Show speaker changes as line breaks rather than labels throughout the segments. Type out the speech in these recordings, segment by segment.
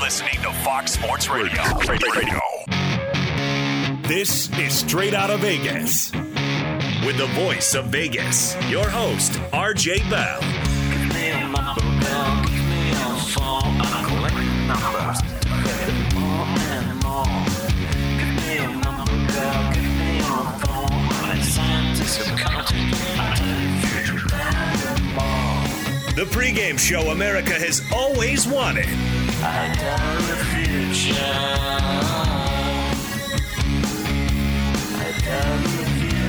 listening to Fox Sports Radio. This is Straight Out of Vegas. With the voice of Vegas, your host, RJ Bell.
Give me a number, girl. Give me a phone. I collect numbers. More and more. Give me a number, girl. Give me a phone. I'm a scientist of counting. I tell you,
The pregame show America has always wanted.
I tell the future. I tell the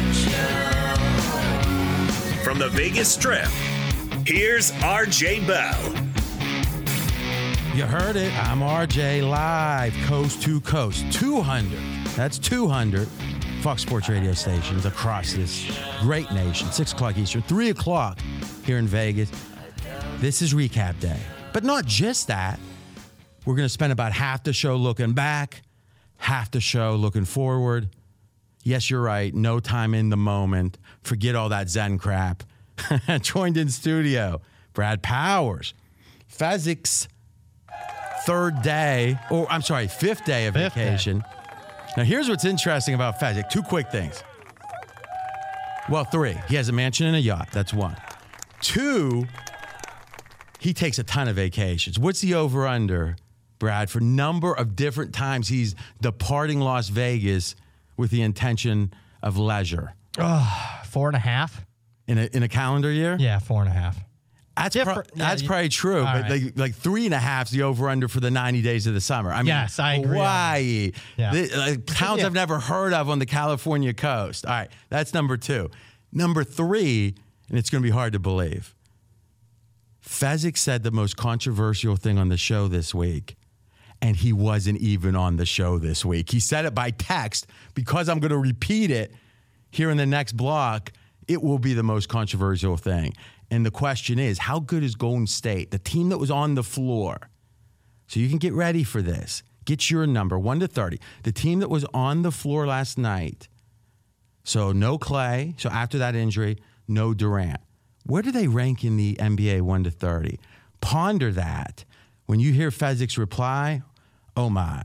future.
From the Vegas Strip, here's RJ Bell.
You heard it. I'm RJ live, coast to coast. 200. That's 200 Fox Sports radio stations across this great nation. 6 o'clock Eastern, 3 o'clock here in Vegas. This is recap day. But not just that. We're going to spend about half the show looking back, half the show looking forward. Yes, you're right. No time in the moment. Forget all that Zen crap. Joined in studio, Brad Powers. Fezzik's fifth day of vacation. Now, here's what's interesting about Fezzik. 2 quick things. Well, 3. He has a mansion and a yacht. That's 1. 2, he takes a ton of vacations. What's the over-under, Brad, for number of different times he's departing Las Vegas with the intention of leisure?
4.5.
In a calendar year?
Yeah, 4.5.
That's probably true, but
right.
like 3.5 is the over-under for the 90 days of the summer. I mean,
yes, I agree.
Hawaii,
Yeah.
towns I've never heard of on the California coast. All right, that's number 2. Number 3, and it's going to be hard to believe, Fezzik said the most controversial thing on the show this week, and he wasn't even on the show this week. He said it by text. Because I'm going to repeat it here in the next block, it will be the most controversial thing. And the question is, how good is Golden State, the team that was on the floor? So you can get ready for this. Get your number, 1 to 30. The team that was on the floor last night. So no Clay. So after that injury, no Durant. Where do they rank in the NBA 1 to 30? Ponder that. When you hear Fezzik's reply, oh my.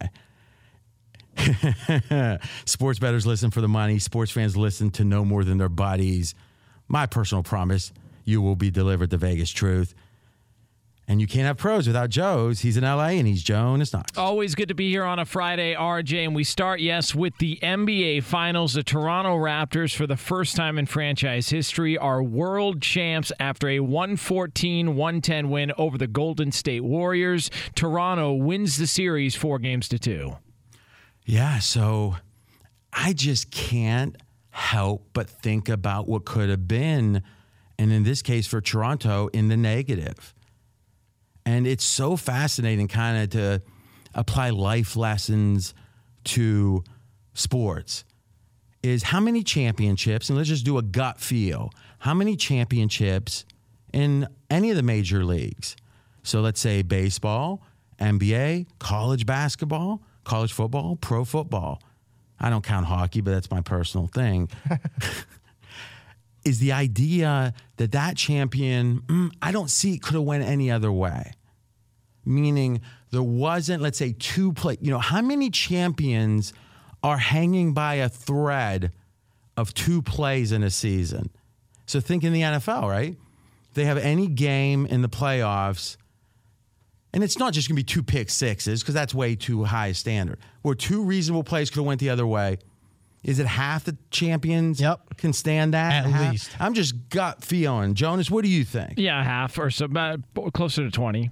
Sports bettors listen for the money. Sports fans listen to no more than their buddies. My personal promise, you will be delivered the Vegas truth. And you can't have pros without Joe's. He's in L.A. and he's Jonas Knox.
Always good to be here on a Friday, RJ. And we start, with the NBA Finals. The Toronto Raptors, for the first time in franchise history, are world champs after a 114-110 win over the Golden State Warriors. Toronto wins the series 4-2.
Yeah, so I just can't help but think about what could have been, and in this case for Toronto, in the negative. And it's so fascinating kind of to apply life lessons to sports. Is how many championships, and let's just do a gut feel, how many championships in any of the major leagues? So let's say baseball, NBA, college basketball, college football, pro football. I don't count hockey, but that's my personal thing. Is the idea that champion, I don't see it could have went any other way. Meaning there wasn't, let's say, 2 play. How many champions are hanging by a thread of 2 plays in a season? So think in the NFL, right? They have any game in the playoffs, and it's not just going to be 2 pick sixes because that's way too high a standard. Where 2 reasonable plays could have went the other way. Is it half the champions can stand that?
At least.
I'm just gut feeling. Jonas, what do you think?
Yeah, half or so, about closer to 20.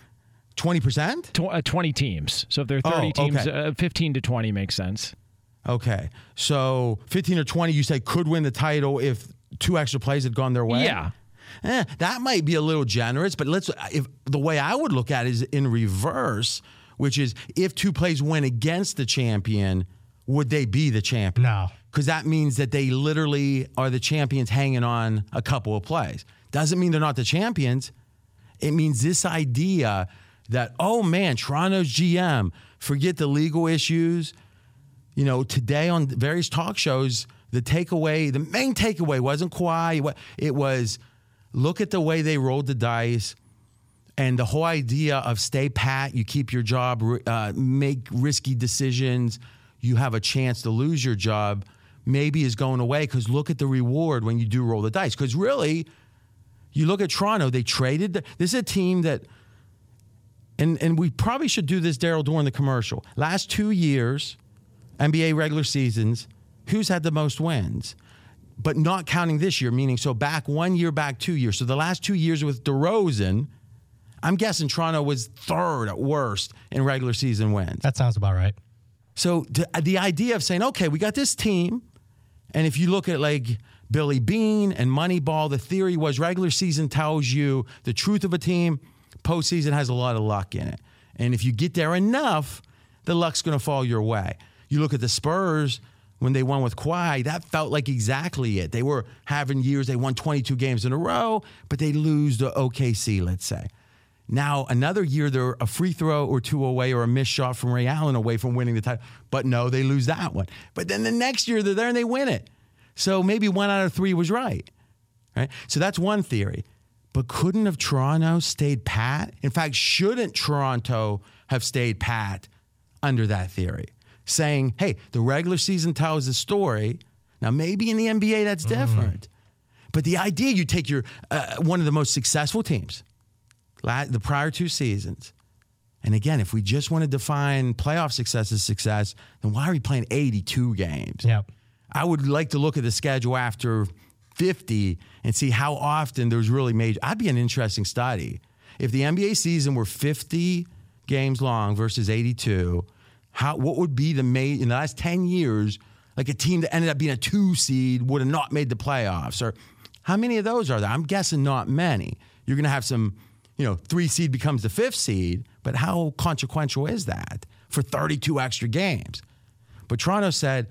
20%?
20 teams. So if there are 30 teams, 15 to 20 makes sense.
Okay. So 15 or 20, you say could win the title if 2 extra plays had gone their way?
Yeah.
That might be a little generous, but if the way I would look at it is in reverse, which is if 2 plays went against the champion, would they be the champion?
No.
Because that means that they literally are the champions hanging on a couple of plays. Doesn't mean they're not the champions. It means this idea that, oh man, Toronto's GM, forget the legal issues. Today on various talk shows, the main takeaway wasn't Kawhi. It was, look at the way they rolled the dice. And the whole idea of stay pat, you keep your job, make risky decisions, you have a chance to lose your job, maybe is going away, because look at the reward when you do roll the dice. Because really, you look at Toronto, they traded. This is a team that, and we probably should do this, Daryl, during the commercial. Last 2 years, NBA regular seasons, who's had the most wins? But not counting this year, meaning so back 1 year, back 2 years. So the last 2 years with DeRozan, I'm guessing Toronto was third at worst in regular season wins.
That sounds about right.
So the idea of saying, okay, we got this team, and if you look at like Billy Beane and Moneyball, the theory was regular season tells you the truth of a team, postseason has a lot of luck in it. And if you get there enough, the luck's going to fall your way. You look at the Spurs, when they won with Kawhi, that felt like exactly it. They were having years, they won 22 games in a row, but they lose to OKC, let's say. Now, another year, they're a free throw or two away or a missed shot from Ray Allen away from winning the title. But no, they lose that one. But then the next year, they're there and they win it. So maybe 1 out of 3 was right? So that's one theory. But couldn't have Toronto stayed pat? In fact, shouldn't Toronto have stayed pat under that theory? Saying, hey, the regular season tells the story. Now, maybe in the NBA that's different. But the idea, you take your one of the most successful teams, the prior 2 seasons. And again, if we just want to define playoff success as success, then why are we playing 82 games?
Yep.
I would like to look at the schedule after 50 and see how often there's really major. That'd be an interesting study. If the NBA season were 50 games long versus 82, what would be in the last 10 years, like a team that ended up being a 2 seed would have not made the playoffs? Or how many of those are there? I'm guessing not many. You're going to have some, 3 seed becomes the 5th seed, but how consequential is that for 32 extra games? But Toronto said,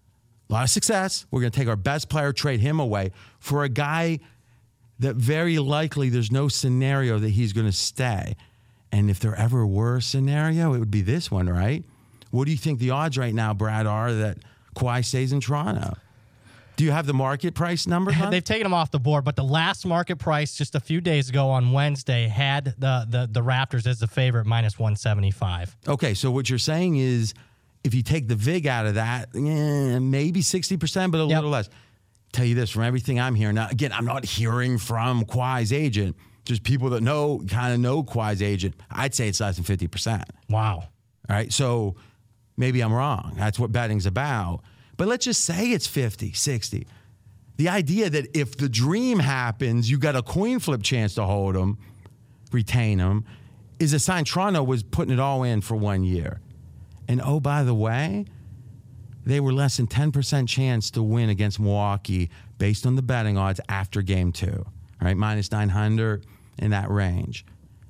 a lot of success. We're going to take our best player, trade him away for a guy that very likely there's no scenario that he's going to stay. And if there ever were a scenario, it would be this one, right? What do you think the odds right now, Brad, are that Kawhi stays in Toronto? Do you have the market price number?
They've taken them off the board, but the last market price just a few days ago on Wednesday had the Raptors as the favorite minus 175.
Okay, so what you're saying is if you take the VIG out of that, maybe 60%, but a little less. Tell you this, from everything I'm hearing, now, again, I'm not hearing from Kawhi's agent, just people that kind of know Kawhi's agent. I'd say it's less than 50%.
Wow.
All right, so maybe I'm wrong. That's what betting's about. But let's just say it's 50, 60. The idea that if the dream happens, you got a coin flip chance to hold them, retain them, is a sign Toronto was putting it all in for 1 year. And oh, by the way, they were less than 10% chance to win against Milwaukee based on the betting odds after game 2. All right, minus 900 in that range.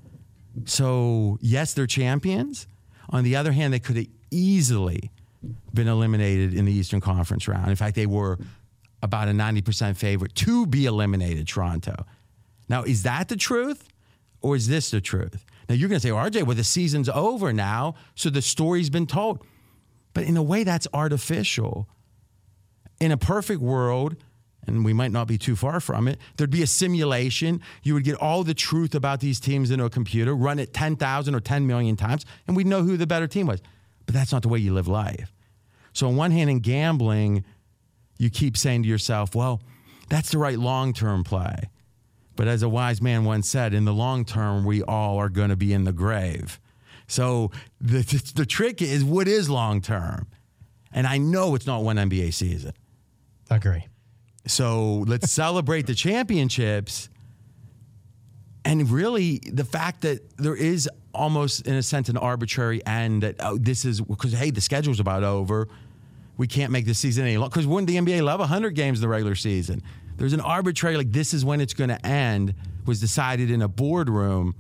So, yes, they're champions. On the other hand, they could have easily been eliminated in the Eastern Conference round. In fact, they were about a 90% favorite to be eliminated, Toronto. Now, is that the truth or is this the truth? Now, you're going to say, RJ, well, the season's over now, so the story's been told. But in a way, that's artificial. In a perfect world, and we might not be too far from it, there'd be a simulation. You would get all the truth about these teams into a computer, run it 10,000 or 10 million times, and we'd know who the better team was. But that's not the way you live life. So on one hand, in gambling, you keep saying to yourself, well, that's the right long-term play. But as a wise man once said, in the long term, we all are going to be in the grave. So the trick is, what is long term? And I know it's not one NBA season.
Agree.
So let's celebrate the championships. And really, the fact that there is almost, in a sense, an arbitrary end that this is because, hey, the schedule's about over. We can't make this season any longer. Because wouldn't the NBA love 100 games in the regular season? There's an arbitrary, like, this is when it's going to end, was decided in a boardroom.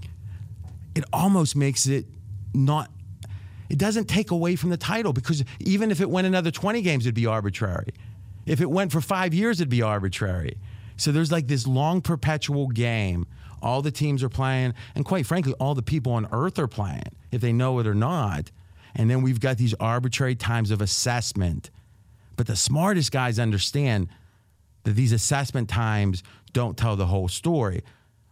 It almost makes it not, it doesn't take away from the title, because even if it went another 20 games, it'd be arbitrary. If it went for 5 years, it'd be arbitrary. So there's like this long perpetual game. All the teams are playing, and quite frankly, all the people on earth are playing, if they know it or not. And then we've got these arbitrary times of assessment. But the smartest guys understand that these assessment times don't tell the whole story.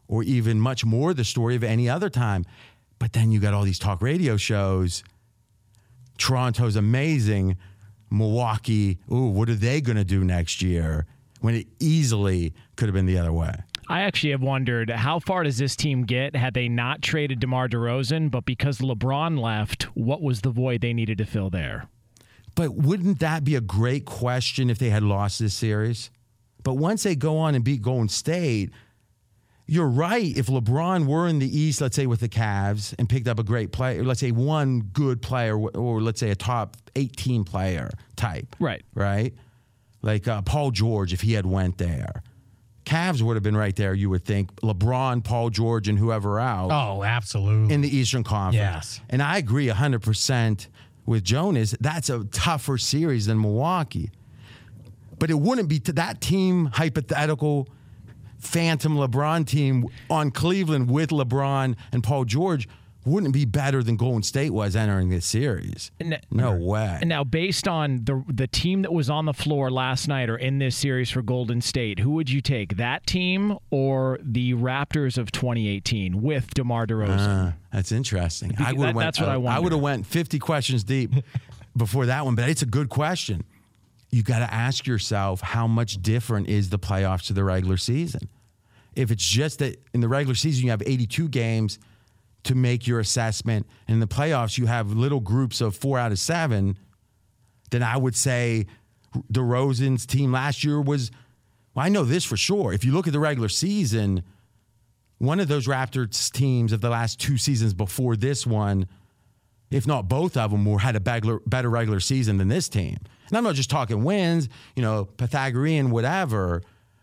or even much more the story of any other time. But then you got all these talk radio shows. Toronto's amazing. Milwaukee, what are they going to do next year? When it easily could have been the other way.
I actually have wondered, how far does this team get had they not traded DeMar DeRozan, but because LeBron left, what was the void they needed to fill there?
But wouldn't that be a great question if they had lost this series? But once they go on and beat Golden State, you're right. If LeBron were in the East, let's say with the Cavs, and picked up a great player, let's say one good player, or let's say a top 18 player type.
Right.
Like Paul George, if he had went there. Cavs would have been right there, you would think. LeBron, Paul George, and whoever else.
Oh, absolutely.
In the Eastern Conference.
Yes.
And I agree 100% with Jonas. That's a tougher series than Milwaukee. But it wouldn't be to that team, hypothetical phantom LeBron team on Cleveland with LeBron and Paul George, wouldn't be better than Golden State was entering this series. No way.
Now, based on the team that was on the floor last night or in this series for Golden State, who would you take, that team or the Raptors of 2018 with DeMar DeRozan?
That's interesting.
That's what I wonder.
I would have went 50 questions deep before that one, but it's a good question. You got to ask yourself, how much different is the playoffs to the regular season? If it's just that in the regular season you have 82 games to make your assessment, and in the playoffs you have little groups of 4 out of 7, then I would say DeRozan's team last year was, well, I know this for sure. If you look at the regular season, one of those Raptors teams of the last 2 seasons before this one, if not both of them, had a better regular season than this team. And I'm not just talking wins, Pythagorean, whatever.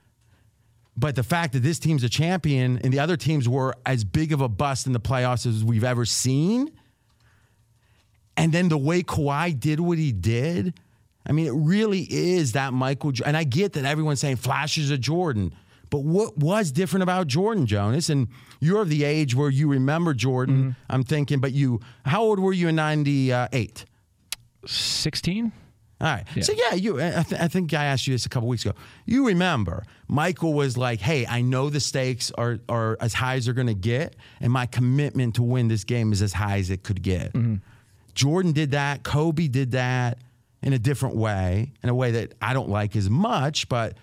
But the fact that this team's a champion and the other teams were as big of a bust in the playoffs as we've ever seen, and then the way Kawhi did what he did, I mean, it really is that Michael. And I get that everyone's saying flashes of Jordan, but what was different about Jordan, Jonas? And you're of the age where you remember Jordan. Mm-hmm. I'm thinking, but how old were you in 98?
16.
All right. Yeah. So, I think I asked you this a couple weeks ago. You remember, Michael was like, hey, I know the stakes are as high as they're going to get, and my commitment to win this game is as high as it could get. Mm-hmm. Jordan did that. Kobe did that in a different way, in a way that I don't like as much, but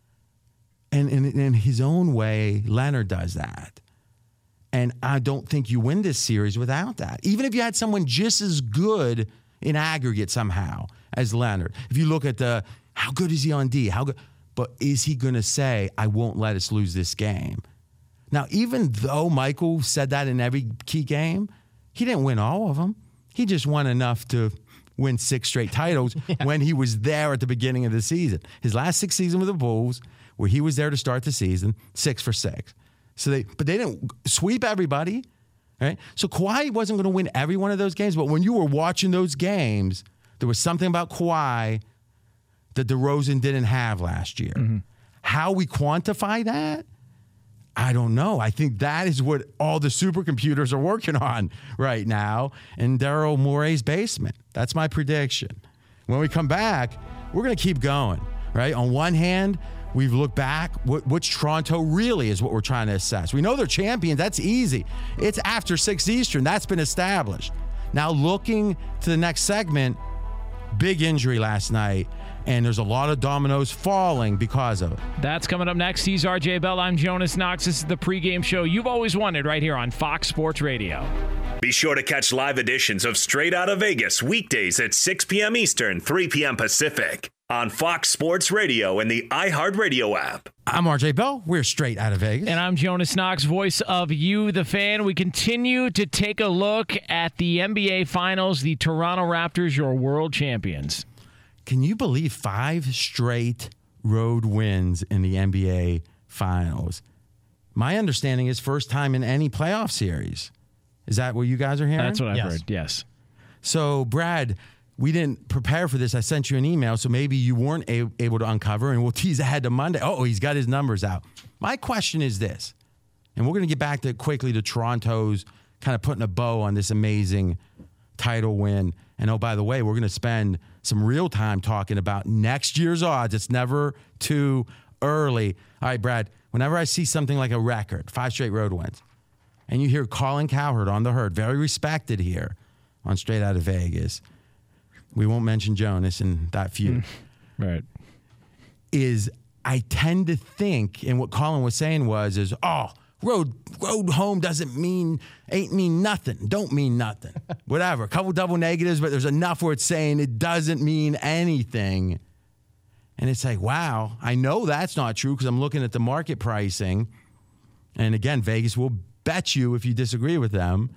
in his own way, Leonard does that. And I don't think you win this series without that. Even if you had someone just as good in aggregate somehow as Leonard. If you look at how good is he on D? How good? But is he going to say, I won't let us lose this game? Now, even though Michael said that in every key game, he didn't win all of them. He just won enough to win 6 straight titles when he was there at the beginning of the season. His last 6 seasons with the Bulls, where he was there to start the season, 6 for 6. But they didn't sweep everybody, right? So Kawhi wasn't going to win every one of those games, but when you were watching those games, there was something about Kawhi that DeRozan didn't have last year. Mm-hmm. How we quantify that, I don't know. I think that is what all the supercomputers are working on right now in Daryl Morey's basement. That's my prediction. When we come back, we're going to keep going, right? On one hand, we've looked back. Which Toronto really is what we're trying to assess. We know they're champions. That's easy. It's after 6 Eastern. That's been established. Now looking to the next segment, big injury last night, and there's a lot of dominoes falling because of it.
That's coming up next. He's RJ Bell. I'm Jonas Knox. This is the pregame show you've always wanted right here on Fox Sports Radio.
Be sure to catch live editions of Straight Outta Vegas weekdays at 6 p.m. Eastern, 3 p.m. Pacific on Fox Sports Radio and the iHeartRadio app.
I'm RJ Bell. We're Straight Outta Vegas.
And I'm Jonas Knox, voice of You, the fan. We continue to take a look at the NBA Finals, the Toronto Raptors, your world champions.
Can you believe 5 straight road wins in the NBA Finals? My understanding is first time in any playoff series. Is that what you guys are hearing?
That's what I've heard, yes.
So, Brad, we didn't prepare for this. I sent you an email, so maybe you weren't able to uncover, and we'll tease ahead to Monday. Oh, he's got his numbers out. My question is this, and we're going to get back quickly to Toronto's kind of putting a bow on this amazing title win. And, oh, by the way, we're going to spend some real time talking about next year's odds. It's never too early. All right, Brad, whenever I see something like a record, 5 straight road wins, and you hear Colin Cowherd on the herd, very respected here on Straight Out of Vegas. We won't mention Jonas in that feud.
Right.
Is I tend to think, and what Colin was saying is, road home ain't mean nothing. Don't mean nothing. Whatever. A couple double negatives, but there's enough where it's saying it doesn't mean anything. And it's like, wow, I know that's not true because I'm looking at the market pricing. And again, Vegas will bet you if you disagree with them.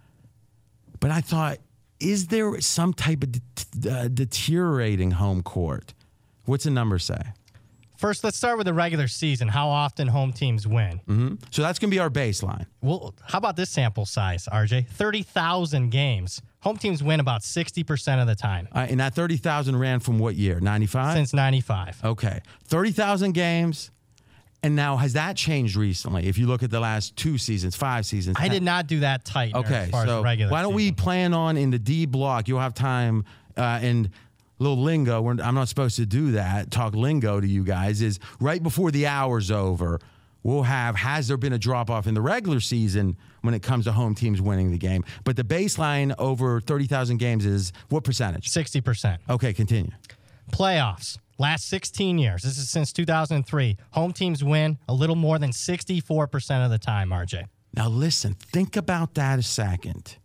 But I thought, is there some type of deteriorating home court? What's the number say?
First, let's start with the regular season. How often home teams win?
Mm-hmm. So that's going to be our baseline.
Well, how about this sample size, RJ? 30,000 games. Home teams win about 60% of the time.
And that 30,000 ran from what year? 95?
Since 95.
Okay. 30,000 games. And now, has that changed recently? If you look at the last 2 seasons, 5 seasons.
I did not do that tight.
Okay,
as far
so
as regular
why don't we plan on in the D block? You'll have time and a little lingo. I'm not supposed to do that. Talk lingo to you guys. Is right before the hour's over, we'll have, has there been a drop off in the regular season when it comes to home teams winning the game? But the baseline over 30,000 games is what percentage?
60%.
Okay, continue.
Playoffs. Last 16 years. This is since 2003. Home teams win a little more than 64% of the time, RJ.
Now listen, think about that a second.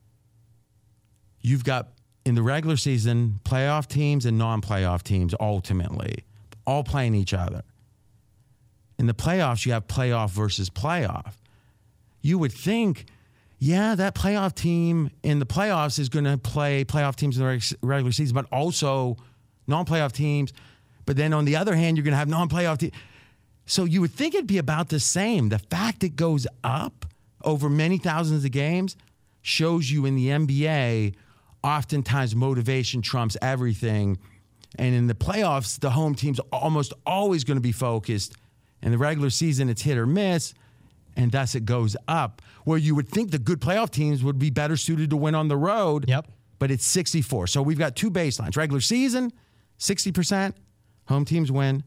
You've got, in the regular season, playoff teams and non-playoff teams ultimately, all playing each other. In the playoffs, you have playoff versus playoff. You would think, yeah, that playoff team in the playoffs is going to play playoff teams in the regular season, but also non-playoff teams. But then on the other hand, you're going to have non-playoff teams. So you would think it'd be about the same. The fact it goes up over many thousands of games shows you in the NBA, oftentimes motivation trumps everything. And in the playoffs, the home team's almost always going to be focused. In the regular season, it's hit or miss, and thus it goes up. Where you would think the good playoff teams would be better suited to win on the road.
Yep.
But it's 64. So we've got 2 baselines. Regular season, 60%. Home teams win.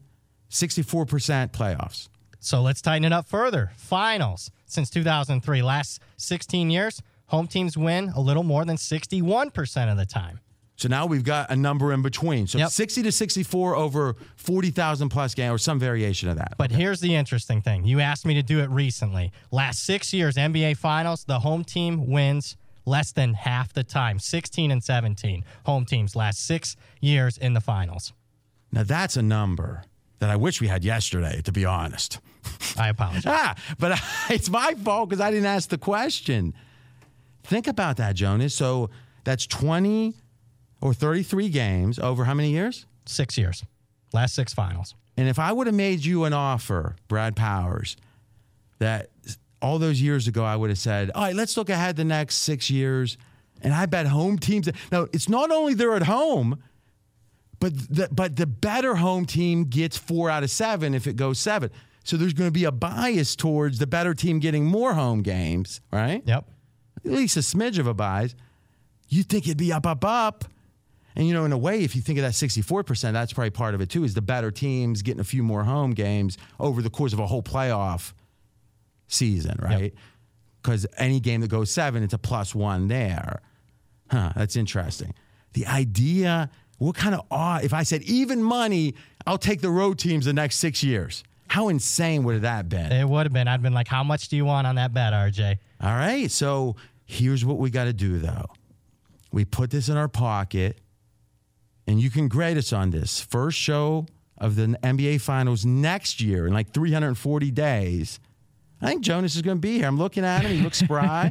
64% playoffs.
So let's tighten it up further. Finals. Since 2003, last 16 years, home teams win a little more than 61% of the time.
So now we've got a number in between. So 60 to 64 over 40,000 plus games, or some variation of that.
But here's the interesting thing. You asked me to do it recently. Last 6 years, NBA Finals, the home team wins less than half the time. 16 and 17 home teams last 6 years in the finals.
Now that's a number that I wish we had yesterday, to be honest.
I apologize.
But it's my fault because I didn't ask the question. Think about that, Jonas. So that's 20 or 33 games over how many years?
6 years. Last 6 finals.
And if I would have made you an offer, Brad Powers, that all those years ago I would have said, all right, let's look ahead the next 6 years. And I bet home teams. Now, it's not only they're at home, but the better home team gets 4 out of 7 if it goes 7. So there's going to be a bias towards the better team getting more home games, right?
Yep.
At least a smidge of a bias. You think it'd be up. And, in a way, if you think of that 64%, that's probably part of it, too, is the better teams getting a few more home games over the course of a whole playoff season, right? Because any game that goes 7, it's a +1 there. That's interesting. The idea, what kind of odd, if I said even money, I'll take the road teams the next 6 years. How insane would that have been?
It would have been. I'd been like, how much do you want on that bet, RJ?
All right, so here's what we got to do, though. We put this in our pocket, and you can grade us on this. First show of the NBA Finals next year in like 340 days. I think Jonas is going to be here. I'm looking at him. He looks spry.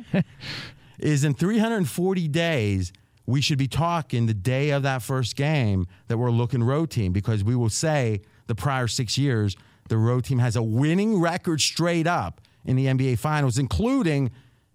Is in 340 days, we should be talking the day of that first game that we're looking road team, because we will say the prior 6 years, the road team has a winning record straight up in the NBA Finals, including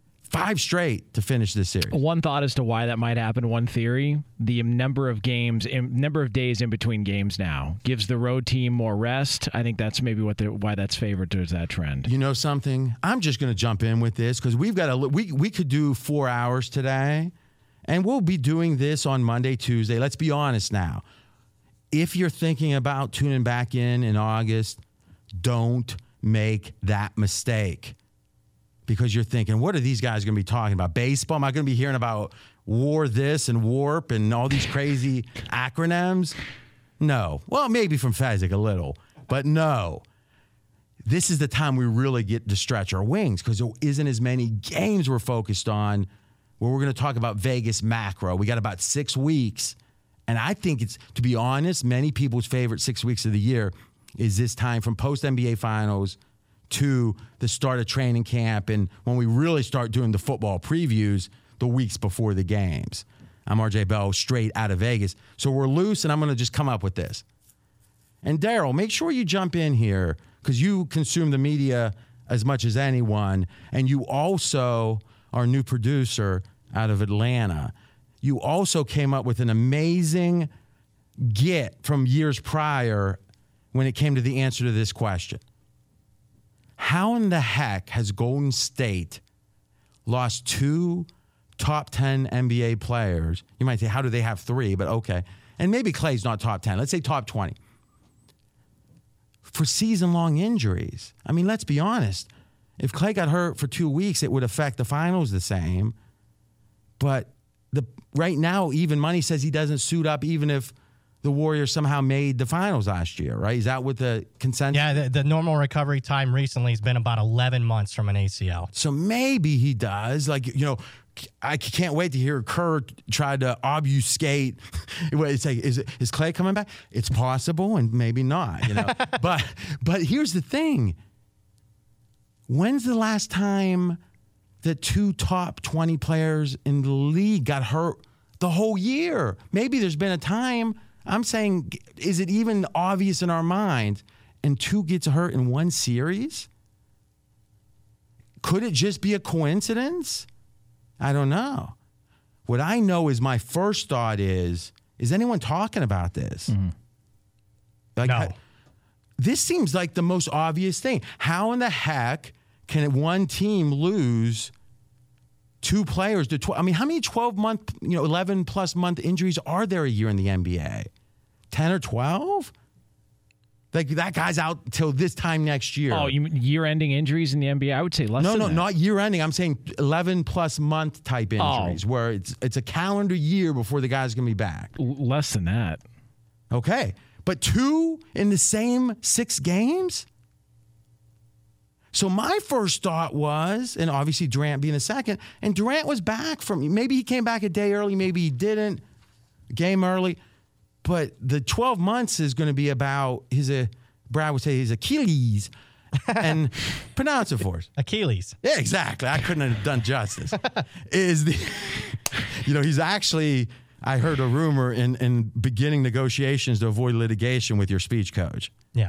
5 straight to finish this series.
One thought as to why that might happen, one theory, the number of days in between games now gives the road team more rest. I think that's maybe why that's favored towards that trend.
You know something? I'm just going to jump in with this because we've got we could do 4 hours today, and we'll be doing this on Monday, Tuesday. Let's be honest now. If you're thinking about tuning back in August, don't, make that mistake. Because you're thinking, what are these guys going to be talking about? Baseball? Am I going to be hearing about war this and warp and all these crazy acronyms? No. Well, maybe from Fezzik a little, but no. This is the time we really get to stretch our wings because there isn't as many games we're focused on where we're going to talk about Vegas macro. We got about 6 weeks. And I think it's, to be honest, many people's favorite 6 weeks of the year is this time from post-NBA Finals to the start of training camp and when we really start doing the football previews the weeks before the games. I'm RJ Bell, straight out of Vegas. So we're loose, and I'm going to just come up with this. And Daryl, make sure you jump in here because you consume the media as much as anyone, and you also are new producer out of Atlanta. You also came up with an amazing get from years prior when it came to the answer to this question. How in the heck has Golden State lost 2 top 10 NBA players? You might say, how do they have 3? But okay. And maybe Clay's not top 10. Let's say top 20. For season-long injuries. I mean, let's be honest. If Clay got hurt for 2 weeks, it would affect the finals the same. But right now, even money says he doesn't suit up even if the Warriors somehow made the finals last year, right? Is that what the consensus?
Yeah, the normal recovery time recently has been about 11 months from an ACL.
So maybe he does. Like, you know, I can't wait to hear Kerr try to obfuscate. It's like, is Clay coming back? It's possible and maybe not, you know. but here's the thing. When's the last time that 2 top 20 players in the league got hurt the whole year? Maybe there's been a time. I'm saying, is it even obvious in our mind? And 2 gets hurt in 1 series? Could it just be a coincidence? I don't know. What I know is my first thought is anyone talking about this?
Mm-hmm.
Like,
no.
This seems like the most obvious thing. How in the heck can one team lose 2 players to 12? I mean, how many 12-month, 11-plus month injuries are there a year in the NBA? 10 or 12? Like, that guy's out till this time next year.
Oh, you mean year-ending injuries in the NBA? I would say less than that.
No, not year-ending. I'm saying 11-plus month type injuries where it's a calendar year before the guy's going to be back.
Less than that.
Okay. But 2 in the same 6 games? So my first thought was, and obviously Durant being the second, and Durant was back from, maybe he came back a day early, maybe he didn't, game early. But the 12 months is going to be about Brad would say his Achilles, and pronounce it for us.
Achilles.
Yeah, exactly. I couldn't have done justice. He's actually, I heard a rumor in beginning negotiations to avoid litigation with your speech coach.
Yeah.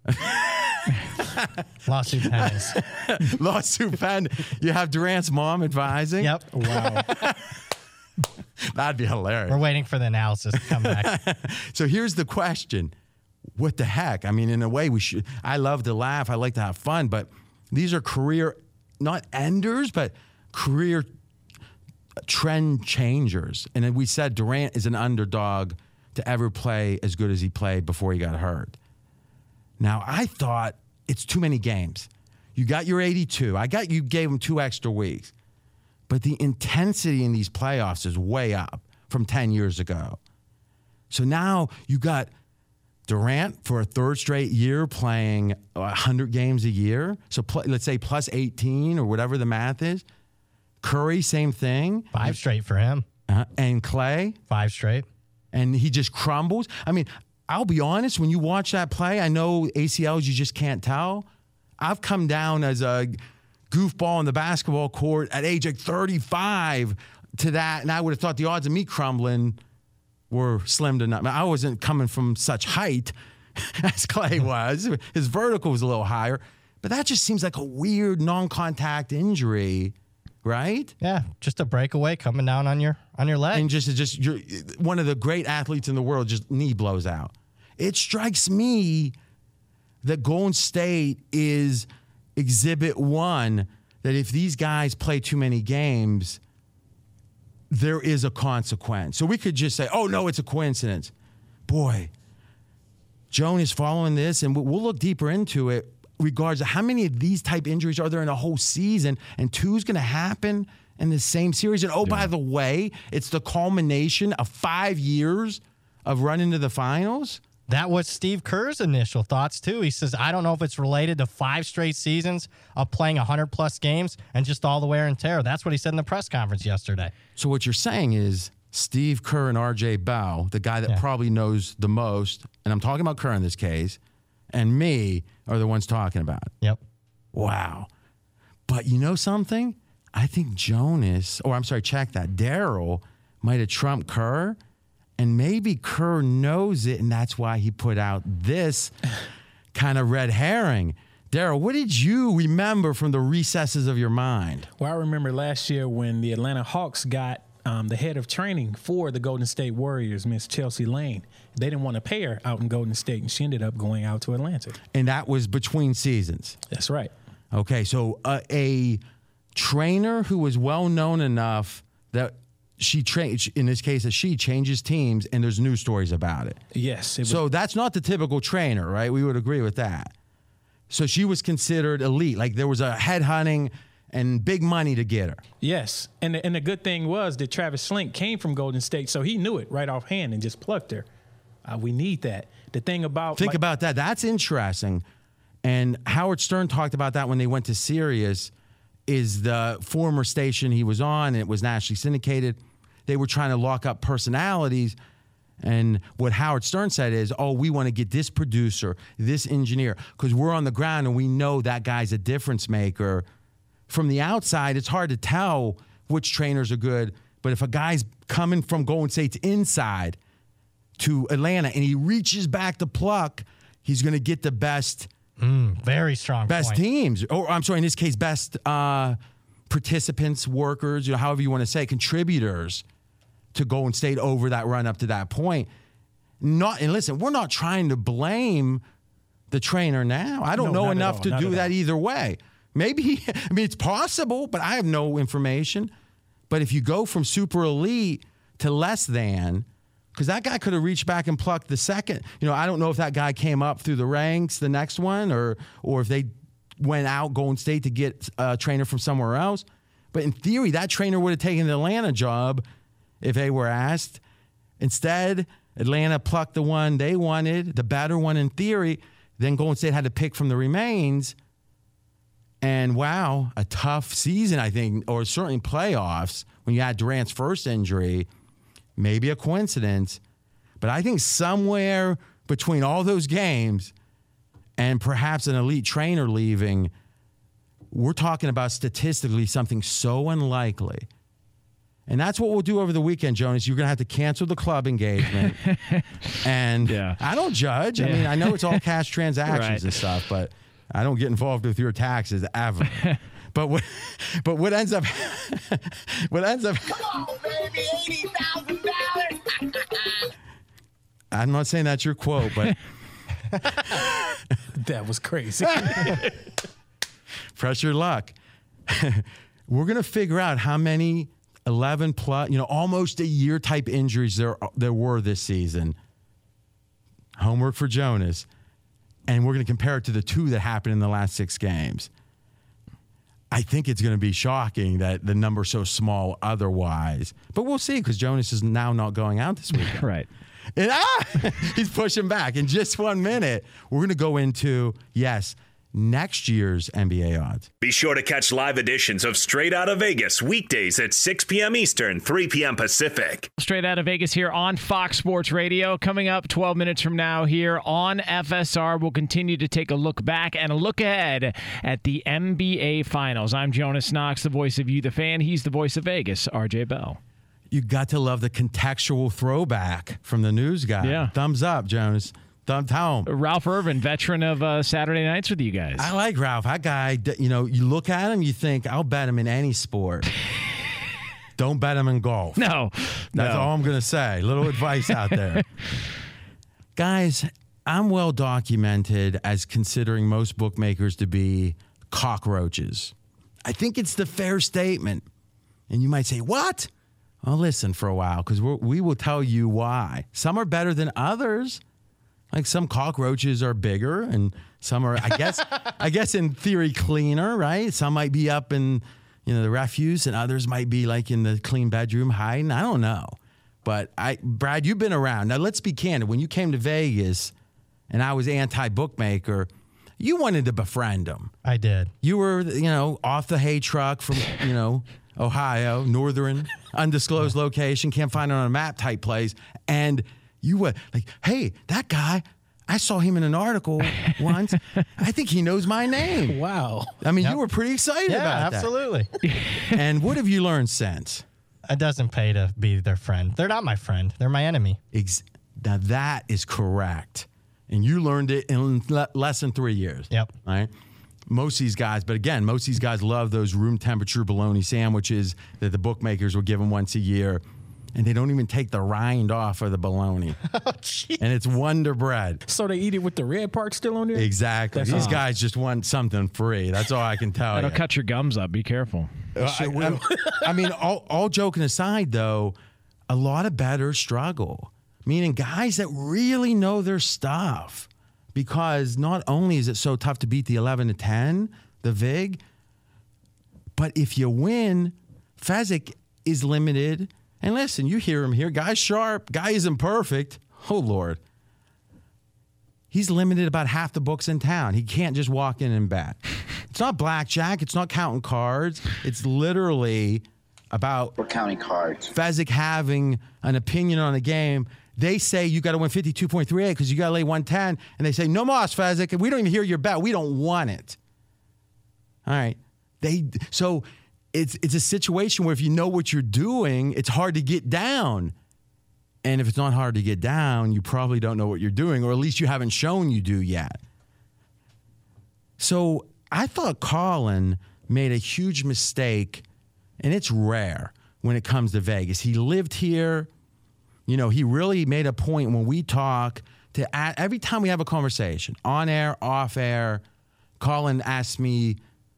Lawsuit pending.
Lawsuit pending. You have Durant's mom advising?
Yep. Wow.
That'd be hilarious.
We're waiting for the analysis to come back.
So here's the question. What the heck? I mean, in a way, I love to laugh. I like to have fun, but these are career, not enders, but career trend changers. And then we said Durant is an underdog to ever play as good as he played before he got hurt. Now, I thought it's too many games. You got your 82. I got you gave him 2 extra weeks. But the intensity in these playoffs is way up from 10 years ago. So now you got Durant for a 3rd straight year playing 100 games a year. So let's say plus 18 or whatever the math is. Curry, same thing.
5 straight for him.
And Clay.
5 straight.
And he just crumbles. I mean, I'll be honest, when you watch that play, I know ACLs, you just can't tell. I've come down as a goofball on the basketball court at age like 35 to that, and I would have thought the odds of me crumbling were slim to none. I wasn't coming from such height as Clay was. His vertical was a little higher, but that just seems like a weird non-contact injury, right?
Yeah, just a breakaway coming down on your leg.
And just you're one of the great athletes in the world, just knee blows out. It strikes me that Golden State is exhibit 1, that if these guys play too many games, there is a consequence. So we could just say, oh, no, it's a coincidence. Boy, Joan is following this, and we'll look deeper into it. regards to how many of these type injuries are there in a whole season, and 2's going to happen in the same series. And by the way, it's the culmination of 5 years of running to the finals.
That was Steve Kerr's initial thoughts, too. He says, I don't know if it's related to 5 straight seasons of playing 100-plus games and just all the wear and tear. That's what he said in the press conference yesterday.
So what you're saying is Steve Kerr and R.J. Bell, the guy that probably knows the most, and I'm talking about Kerr in this case, and me are the ones talking about it.
Yep.
Wow. But you know something? I think check that. Daryl might have trumped Kerr. And maybe Kerr knows it, and that's why he put out this kind of red herring. Daryl, what did you remember from the recesses of your mind?
Well, I remember last year when the Atlanta Hawks got the head of training for the Golden State Warriors, Miss Chelsea Lane. They didn't want to pay her out in Golden State, and she ended up going out to Atlanta. And
that was between seasons.
That's right.
Okay, so a trainer who was well-known enough that she changes teams, and there's news stories about it.
Yes.
So that's not the typical trainer, right? We would agree with that. So she was considered elite. Like there was a headhunting and big money to get her.
Yes. And the good thing was that Travis Schlenk came from Golden State, so he knew it right offhand and just plucked her. We need that. The thing about...
Think about that. That's interesting. And Howard Stern talked about that when they went to Sirius, is the former station he was on, and it was nationally syndicated. They were trying to lock up personalities. And what Howard Stern said is, we want to get this producer, this engineer, because we're on the ground and we know that guy's a difference maker. From the outside, it's hard to tell which trainers are good. But if a guy's coming from Golden State's inside to Atlanta and he reaches back to pluck, he's going to get the best.
Very strong
best teams. Or I'm sorry, in this case, best participants, workers, however you want to say, contributors to Golden State over that run up to that point. And listen, we're not trying to blame the trainer now. I don't know enough to do that either way. Maybe, it's possible, but I have no information. But if you go from super elite to less than, because that guy could have reached back and plucked the second. I don't know if that guy came up through the ranks the next one or if they went out Golden State to get a trainer from somewhere else. But in theory, that trainer would have taken the Atlanta job if they were asked. Instead, Atlanta plucked the one they wanted, the better one in theory. Then Golden State had to pick from the remains. And wow, a tough season, I think, or certainly playoffs when you had Durant's first injury. Maybe a coincidence. But I think somewhere between all those games and perhaps an elite trainer leaving, we're talking about statistically something so unlikely. And that's what we'll do over the weekend, Jonas. You're going to have to cancel the club engagement. And I don't judge. I mean, I know it's all cash transactions and stuff, but I don't get involved with your taxes ever. But what ends up
Come on, baby, $80,000.
I'm not saying that's your quote, but
that was crazy.
Press your luck. We're going to figure out how many 11 plus, almost a year type injuries there were this season. Homework for Jonas. And we're going to compare it to the 2 that happened in the last 6 games. I think it's going to be shocking that the number's so small otherwise. But we'll see, because Jonas is now not going out this weekend.
Right.
And he's pushing back. In just 1 minute, we're going to go into, next year's NBA odds.
Be sure to catch live editions of Straight Outta Vegas weekdays at 6 p.m. Eastern, 3 p.m. Pacific.
Straight Outta Vegas here on Fox Sports Radio. Coming up 12 minutes from now here on FSR, we'll continue to take a look back and a look ahead at the NBA Finals. I'm Jonas Knox, the voice of you, the fan. He's the voice of Vegas, RJ Bell.
You got to love the contextual throwback from the news guy.
Yeah.
Thumbs up, Jonas. Thumbs home.
Ralph Irvin, veteran of Saturday nights with you guys.
I like Ralph. That guy, you look at him, you think, I'll bet him in any sport. Don't bet him in golf.
No.
That's all I'm going to say. Little advice out there. Guys, I'm well documented as considering most bookmakers to be cockroaches. I think it's the fair statement. And you might say, what? Well, listen for a while, because we will tell you why. Some are better than others. Like some cockroaches are bigger and some are, I guess in theory cleaner, right? Some might be up in, the refuse and others might be like in the clean bedroom hiding. I don't know. But Brad, you've been around. Now let's be candid. When you came to Vegas and I was anti-bookmaker, you wanted to befriend them.
I did.
You were, off the hay truck from, Ohio, northern, undisclosed location, can't find it on a map type place. And you were like, hey, that guy, I saw him in an article once. I think he knows my name.
Wow.
I mean, you were pretty excited about that.
Absolutely.
And what have you learned since?
It doesn't pay to be their friend. They're not my friend. They're my enemy.
Now, that is correct. And you learned it in less than 3 years.
Yep.
Right? Most of these guys love those room temperature bologna sandwiches that the bookmakers will give them once a year. And they don't even take the rind off of the bologna.
Oh, geez.
And it's Wonder Bread.
So they eat it with the red part still on there?
Exactly. These guys just want something free. That's all I can tell you.
That'll cut your gums up. Be careful.
I mean, all joking aside, though, a lot of bettors struggle. Meaning guys that really know their stuff. Because not only is it so tough to beat the 11-10, the VIG, but if you win, Fezzik is limited. And listen, you hear him here. Guy's sharp. Guy isn't perfect. Oh, Lord. He's limited about half the books in town. He can't just walk in and bet. It's not blackjack. It's not counting cards. It's literally about
We're counting cards.
Fezzik having an opinion on the game. They say you got to win 52.38 because you got to lay 110. And they say, no mas, Fezzik. We don't even hear your bet. We don't want it. All right. So it's a situation where if you know what you're doing, it's hard to get down. And if it's not hard to get down, you probably don't know what you're doing, or at least you haven't shown you do yet. So I thought Colin made a huge mistake, and it's rare when it comes to Vegas. He lived here. He really made a point when we talk to every time we have a conversation, on air, off air, Colin asks me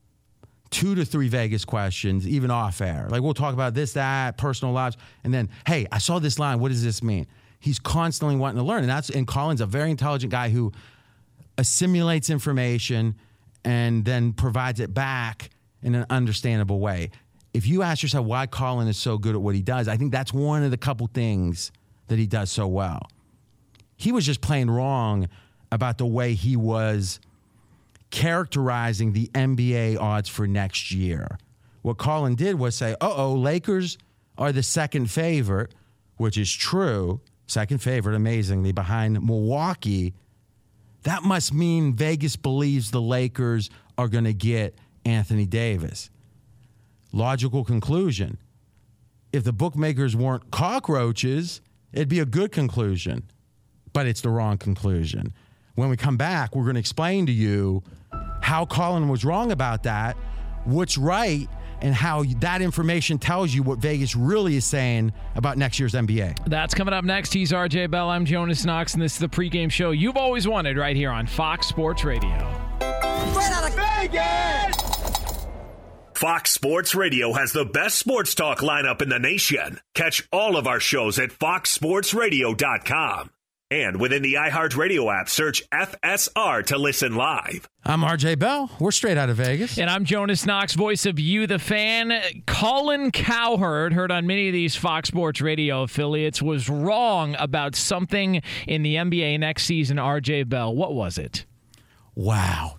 2 to 3 Vegas questions, even off air. Like we'll talk about this, that, personal lives. And then, hey, I saw this line. What does this mean? He's constantly wanting to learn. And Colin's a very intelligent guy who assimilates information and then provides it back in an understandable way. If you ask yourself why Colin is so good at what he does, I think that's one of the couple things that he does so well. He was just plain wrong about the way he was characterizing the NBA odds for next year. What Colin did was say, Lakers are the second favorite, which is true. Second favorite, amazingly, behind Milwaukee. That must mean Vegas believes the Lakers are going to get Anthony Davis. Logical conclusion. If the bookmakers weren't cockroaches, it'd be a good conclusion. But it's the wrong conclusion. When we come back, we're going to explain to you how Colin was wrong about that, what's right, and how that information tells you what Vegas really is saying about next year's NBA.
That's coming up next. He's RJ Bell. I'm Jonas Knox, and this is the pregame show you've always wanted right here on Fox Sports Radio.
Straight out of Vegas!
Fox Sports Radio has the best sports talk lineup in the nation. Catch all of our shows at foxsportsradio.com. And within the iHeartRadio app, search FSR to listen live.
I'm RJ Bell. We're straight out of Vegas.
And I'm Jonas Knox, voice of You, the Fan. Colin Cowherd, heard on many of these Fox Sports Radio affiliates, was wrong about something in the NBA next season. RJ Bell, what was it?
Wow.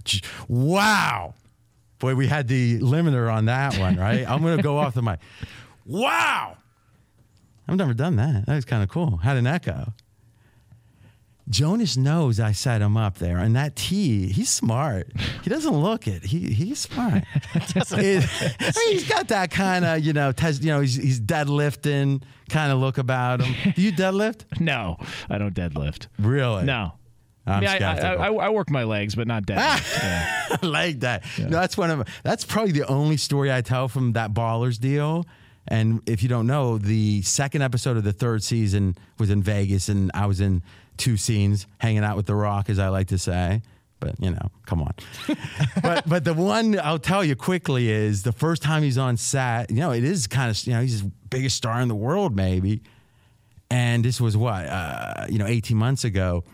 Boy, we had the limiter on that one, right? I'm going to go off the mic. Wow. I've never done that. That was kind of cool. Had an echo. Jonas knows I set him up there, and that tee, he's smart. He doesn't look it. He's smart. He's got that kind of, he's deadlifting kind of look about him. Do you deadlift?
No, I don't deadlift.
Really?
No. I work my legs, but not deadlift. Yeah.
I like that. Yeah. No, that's probably the only story I tell from that Ballers deal. And if you don't know, the second episode of the third season was in Vegas, and I was in 2 scenes hanging out with The Rock, as I like to say. But, come on. but the one I'll tell you quickly is the first time he's on set, it is kind of, he's the biggest star in the world, maybe. And this was 18 months ago.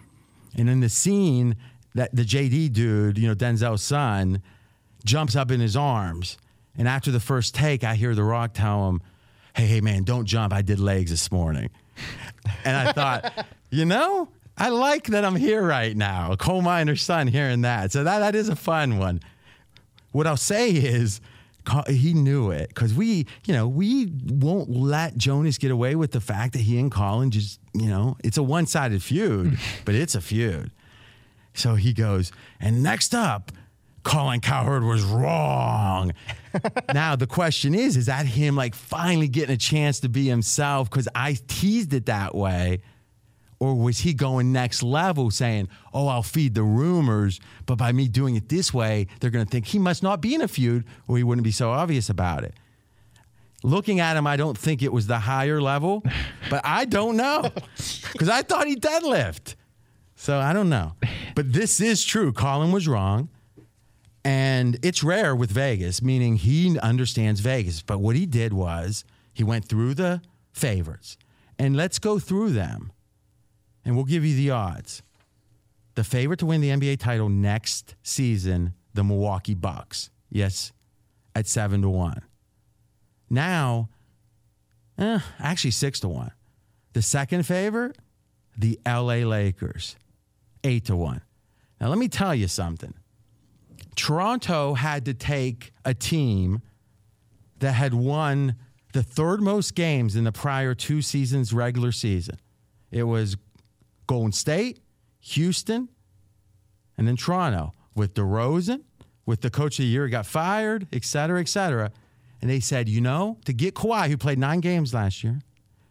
And in the scene, that the JD dude, Denzel's son, jumps up in his arms. And after the first take, I hear The Rock tell him, hey, man, don't jump. I did legs this morning. And I thought, I like that I'm here right now. A coal miner's son hearing that. So that is a fun one. What I'll say is he knew it because we won't let Jonas get away with the fact that he and Colin just, it's a one-sided feud, but it's a feud. So he goes, and next up, Colin Cowherd was wrong. Now, the question is that him finally getting a chance to be himself because I teased it that way? Or was he going next level saying, oh, I'll feed the rumors, but by me doing it this way, they're going to think he must not be in a feud or he wouldn't be so obvious about it. Looking at him, I don't think it was the higher level, but I don't know because I thought he deadlift. So I don't know. But this is true. Colin was wrong. And it's rare with Vegas, meaning he understands Vegas. But what he did was he went through the favorites. And let's go through them. And we'll give you the odds. The favorite to win the NBA title next season, the Milwaukee Bucks. Yes, at 7-1. Now, actually 6-1. The second favorite, the LA Lakers, 8-1. Now, let me tell you something. Toronto had to take a team that had won the third most games in the prior 2 seasons regular season. It was Golden State, Houston, and then Toronto with DeRozan, with the coach of the year who got fired, et cetera, et cetera. And they said, to get Kawhi, who played 9 games last year,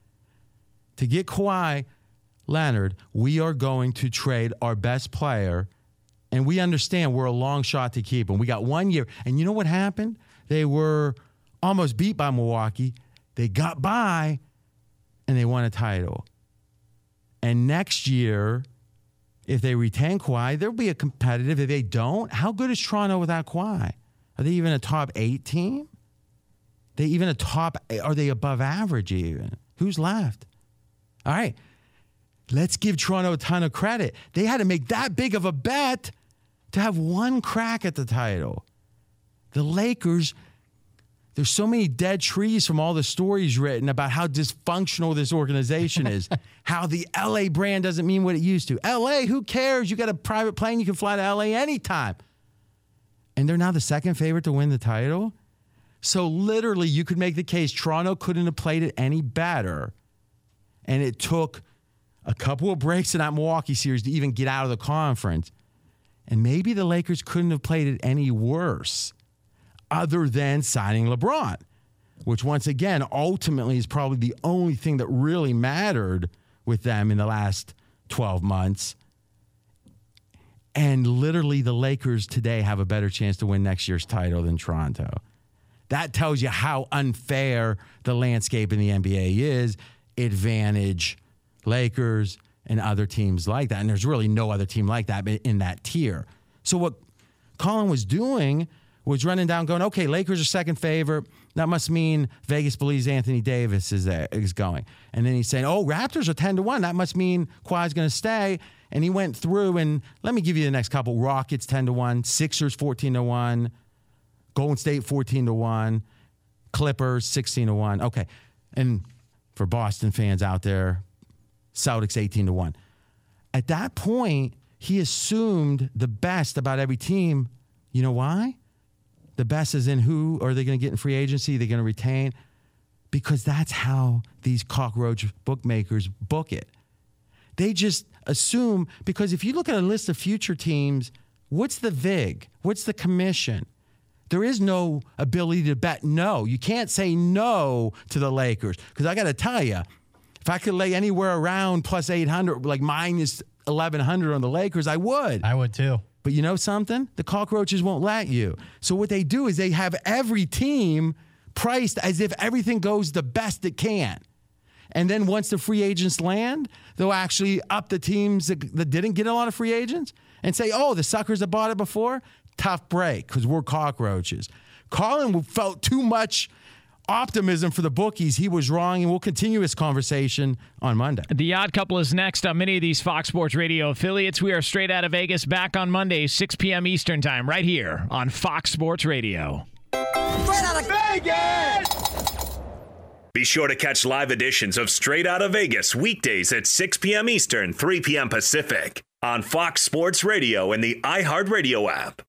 to get Kawhi Leonard, we are going to trade our best player. And we understand we're a long shot to keep him. We got 1 year. And you know what happened? They were almost beat by Milwaukee. They got by, and they won a title. And next year, if they retain Kawhi, there'll be a competitive. If they don't, how good is Toronto without Kawhi? Are they even a top 8 team? Are they above average even? Who's left? All right. Let's give Toronto a ton of credit. They had to make that big of a bet to have one crack at the title. The Lakers, there's so many dead trees from all the stories written about how dysfunctional this organization is, how the LA brand doesn't mean what it used to. LA, who cares? You got a private plane, you can fly to LA anytime. And they're now the second favorite to win the title. So literally, you could make the case Toronto couldn't have played it any better. And it took a couple of breaks in that Milwaukee series to even get out of the conference. And maybe the Lakers couldn't have played it any worse other than signing LeBron, which once again, ultimately is probably the only thing that really mattered with them in the last 12 months. And literally the Lakers today have a better chance to win next year's title than Toronto. That tells you how unfair the landscape in the NBA is. Advantage Lakers and other teams like that. And there's really no other team like that in that tier. So what Colin was doing was running down going, okay, Lakers are second favorite. That must mean Vegas believes Anthony Davis is going. And then he's saying, oh, Raptors are 10-1. That must mean Kawhi's going to stay. And he went through and let me give you the next couple. Rockets 10-1, Sixers 14-1, Golden State 14-1, Clippers 16-1. Okay. And for Boston fans out there, Celtics 18-1. At that point, he assumed the best about every team. You know why? The best is in who are they going to get in free agency? They're going to retain? Because that's how these cockroach bookmakers book it. They just assume, because if you look at a list of future teams, what's the VIG? What's the commission? There is no ability to bet no. You can't say no to the Lakers. Because I got to tell you, if I could lay anywhere around plus 800, like minus 1,100 on the Lakers, I would.
I would too.
But you know something? The cockroaches won't let you. So what they do is they have every team priced as if everything goes the best it can. And then once the free agents land, they'll actually up the teams that didn't get a lot of free agents and say, oh, the suckers that bought it before, tough break because we're cockroaches. Colin felt too much optimism for the bookies. He was wrong, and we'll continue this conversation on Monday.
The Odd Couple is next on many of these Fox Sports Radio affiliates. We are straight out of Vegas, back on Monday, 6 p.m. Eastern Time, right here on Fox Sports Radio.
Straight out of Vegas!
Be sure to catch live editions of Straight Outta Vegas weekdays at 6 p.m. Eastern, 3 p.m. Pacific on Fox Sports Radio and the iHeartRadio app.